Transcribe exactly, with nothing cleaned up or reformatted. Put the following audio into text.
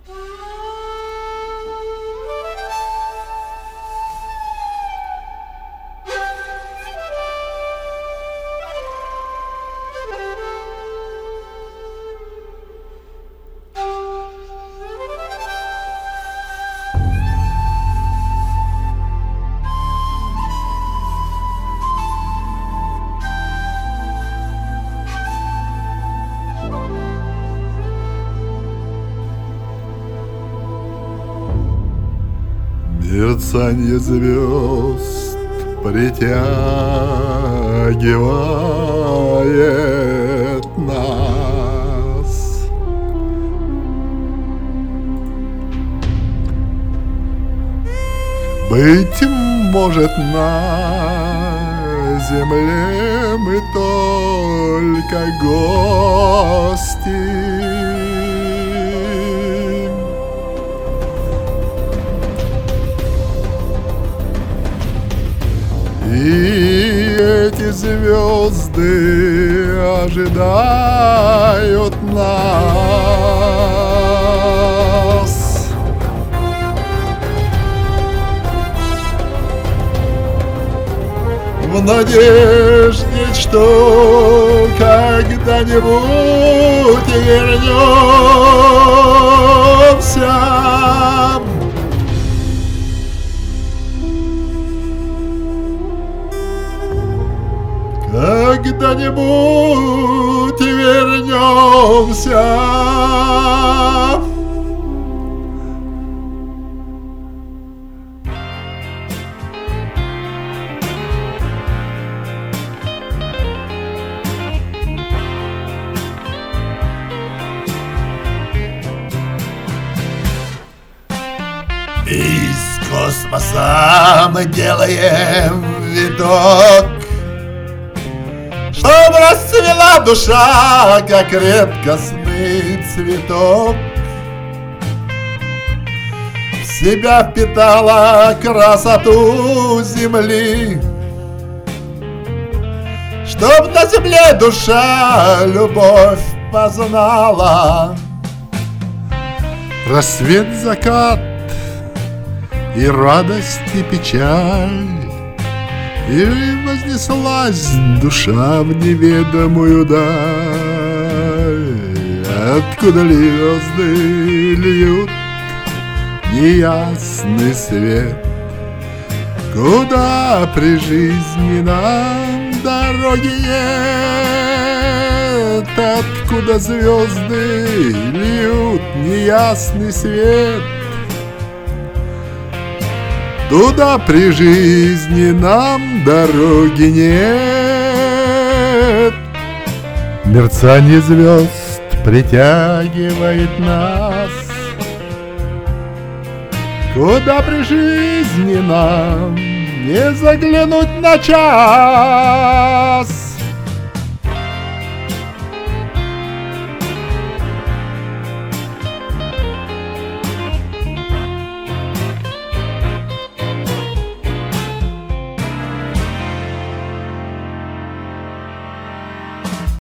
Мерцанье звезд притягивает нас. Быть может, на земле мы только гости. И эти звезды ожидают нас. В надежде, что когда-нибудь вернемся. Когда-нибудь вернемся. Из космоса мы делаем виток, чтоб расцвела душа, как редкостный цветок. В себя впитала красоту земли, чтоб на земле душа любовь познала. Рассвет, закат и радость, и печаль, и вознеслась душа в неведомую даль, откуда звезды льют неясный свет, куда при жизни нам дороги нет, откуда звезды льют неясный свет, туда при жизни нам дороги нет. Мерцанье звезд притягивает нас, куда при жизни нам не заглянуть на час.